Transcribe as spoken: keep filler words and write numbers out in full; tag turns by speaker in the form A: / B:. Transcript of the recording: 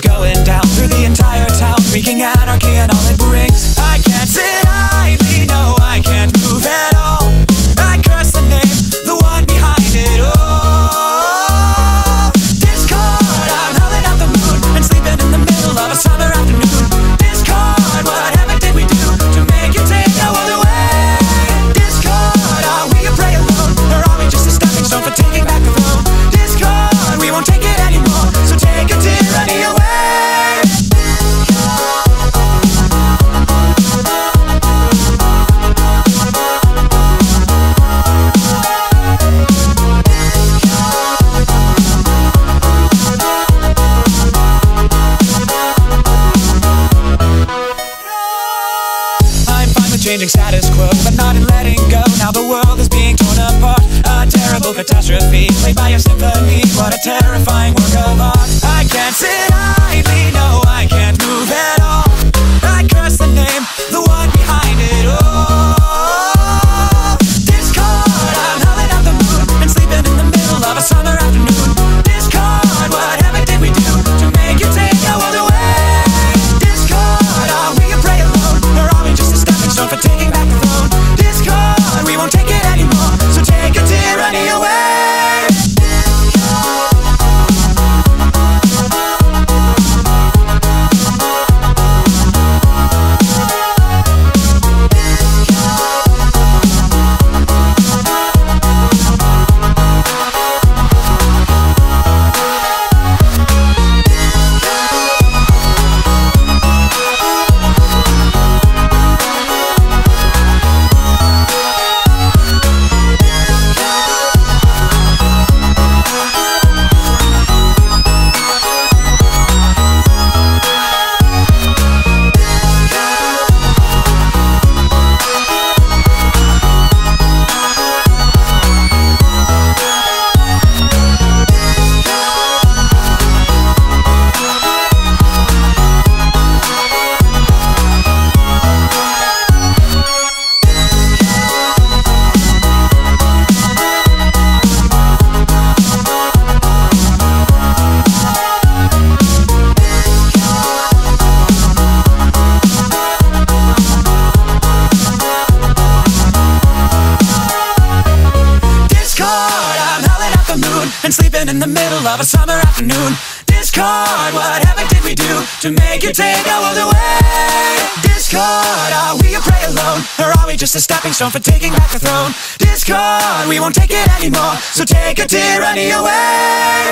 A: going down through the entire town, wreaking anarchy and all it brings. I can't sit idly, no, I can't move at all. I curse the name, the one behind it all. Discord, I'm howling at the moon and sleeping in the middle of a summer afternoon. Discord, whatever did we do to make you take our world away? Discord, are we a prey alone, or are we just a stepping stone for taking back the throne? Discord, we won't take it anymore, so take your tyranny away. Changing status quo, but not in letting go. Now the world is being torn apart. A terrible catastrophe played by a symphony. What a terrifying work of art. I can't sit idly, no, I can't move at all. I curse the name, the one behind it all. Discord, I'm howling at the moon and sleeping in the middle of a summer afternoon. Discord, whatever did we do to make you take our world away? Discord, are we a prey alone, or are we just a stepping stone for taking back the throne? Discord, we won't take it anymore, so take your tyranny away. And sleeping in the middle of a summer afternoon. Discord, whatever did we do to make you take our world away? Discord, are we a prey alone, or are we just a stepping stone for taking back the throne? Discord, we won't take it anymore, so take your tyranny away.